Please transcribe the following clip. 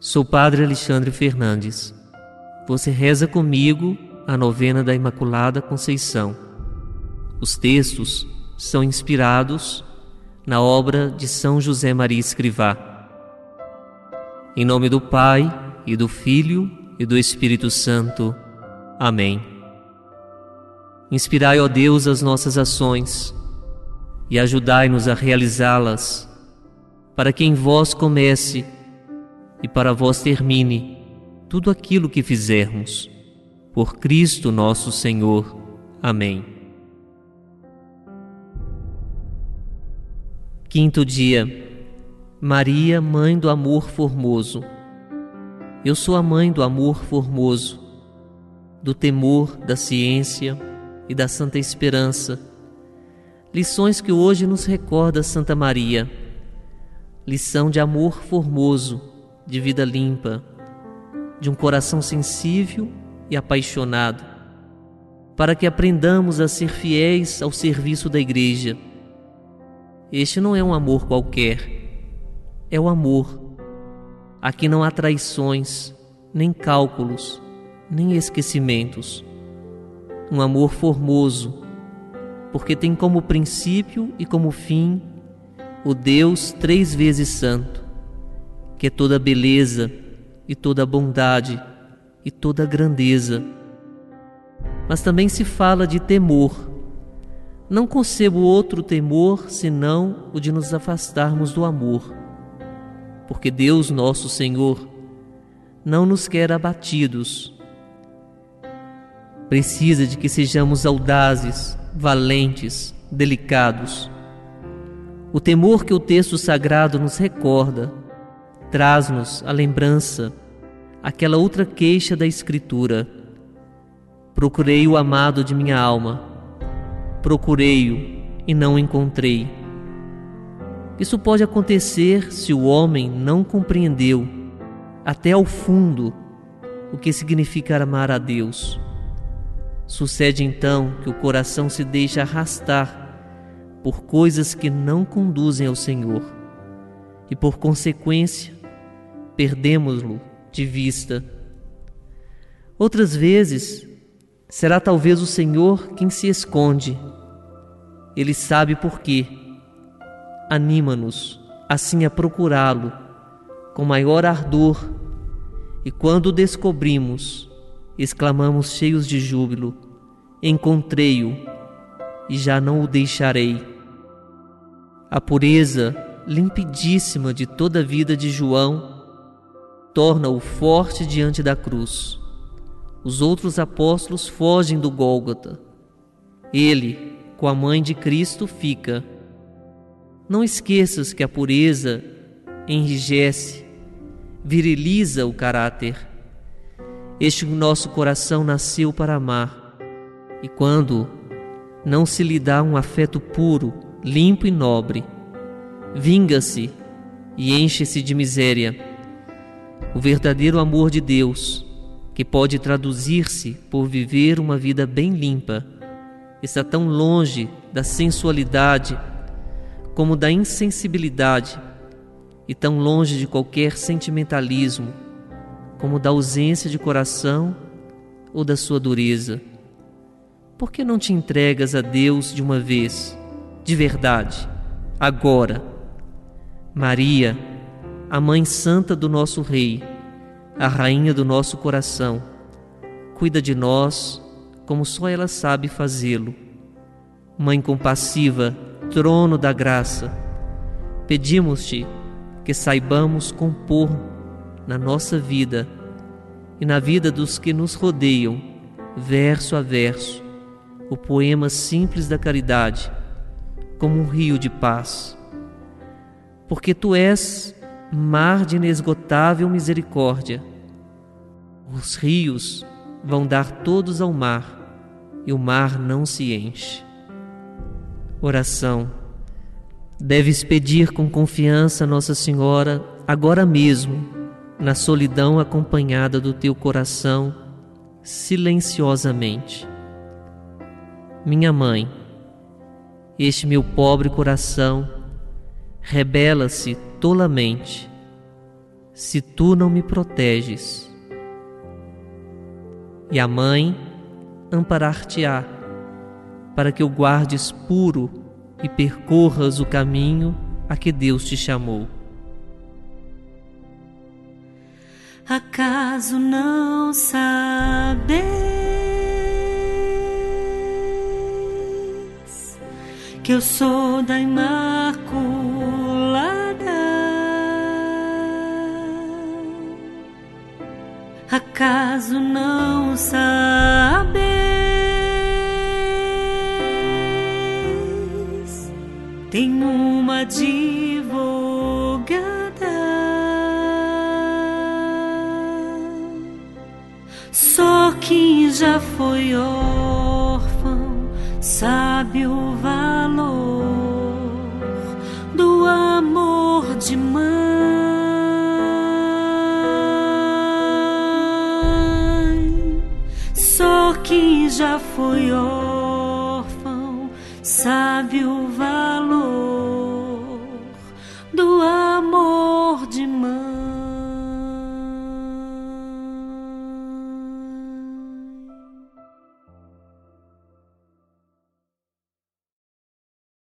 Sou Padre Alexandre Fernandes. Você reza comigo a novena da Imaculada Conceição. Os textos são inspirados na obra de São José Maria Escrivá. Em nome do Pai, e do Filho, e do Espírito Santo. Amém. Inspirai, ó Deus, as nossas ações e ajudai-nos a realizá-las, para que em vós comece e para vós termine tudo aquilo que fizermos. Por Cristo nosso Senhor. Amém. Quinto dia. Maria, Mãe do Amor Formoso. Eu sou a Mãe do Amor Formoso, do temor, da ciência e da santa esperança. Lições que hoje nos recorda Santa Maria. Lição de amor formoso, de vida limpa, de um coração sensível e apaixonado, para que aprendamos a ser fiéis ao serviço da Igreja. Este não é um amor qualquer, é o amor. Aqui não há traições, nem cálculos, nem esquecimentos. Um amor formoso, porque tem como princípio e como fim o Deus 3 vezes santo, que é toda beleza e toda bondade e toda grandeza. Mas também se fala de temor. Não concebo outro temor senão o de nos afastarmos do amor, porque Deus nosso Senhor não nos quer abatidos. Precisa de que sejamos audazes, valentes, delicados. O temor que o texto sagrado nos recorda traz-nos a lembrança aquela outra queixa da Escritura: procurei o amado de minha alma, procurei-o e não encontrei. Isso pode acontecer se o homem não compreendeu até ao fundo o que significa amar a Deus. Sucede então que o coração se deixa arrastar por coisas que não conduzem ao Senhor e, por consequência, perdemos-lo de vista. Outras vezes, será talvez o Senhor quem se esconde. Ele sabe por quê. Anima-nos, assim, a procurá-lo com maior ardor, e quando o descobrimos, exclamamos cheios de júbilo: encontrei-o e já não o deixarei. A pureza limpidíssima de toda a vida de João torna-o forte diante da cruz. Os outros apóstolos fogem do Gólgota. Ele, com a mãe de Cristo, fica. Não esqueças que a pureza enrijece, viriliza o caráter. Este nosso coração nasceu para amar, e quando não se lhe dá um afeto puro, limpo e nobre, vinga-se e enche-se de miséria. O verdadeiro amor de Deus, que pode traduzir-se por viver uma vida bem limpa, está tão longe da sensualidade como da insensibilidade, e tão longe de qualquer sentimentalismo como da ausência de coração ou da sua dureza. Por que não te entregas a Deus de uma vez, de verdade, agora? Maria, a Mãe Santa do nosso Rei, a Rainha do nosso coração, cuida de nós como só ela sabe fazê-lo. Mãe compassiva, trono da graça, pedimos-te que saibamos compor na nossa vida e na vida dos que nos rodeiam, verso a verso, o poema simples da caridade, como um rio de paz. Porque tu és mar de inesgotável misericórdia. Os rios vão dar todos ao mar, e o mar não se enche. Oração. Deves pedir com confiança a Nossa Senhora, agora mesmo, na solidão acompanhada do teu coração, silenciosamente. Minha Mãe, este meu pobre coração rebela-se tolamente. se tu não me proteges. E a mãe amparar-te-á, para que o guardes puro e percorras o caminho a que Deus te chamou. Acaso não sabeis que eu sou da Imaculada? Acaso não sabeis? Tenho uma advogada. Só quem já foi órfão sabe o valor do amor de mãe. Só quem já foi órfão sabe o valor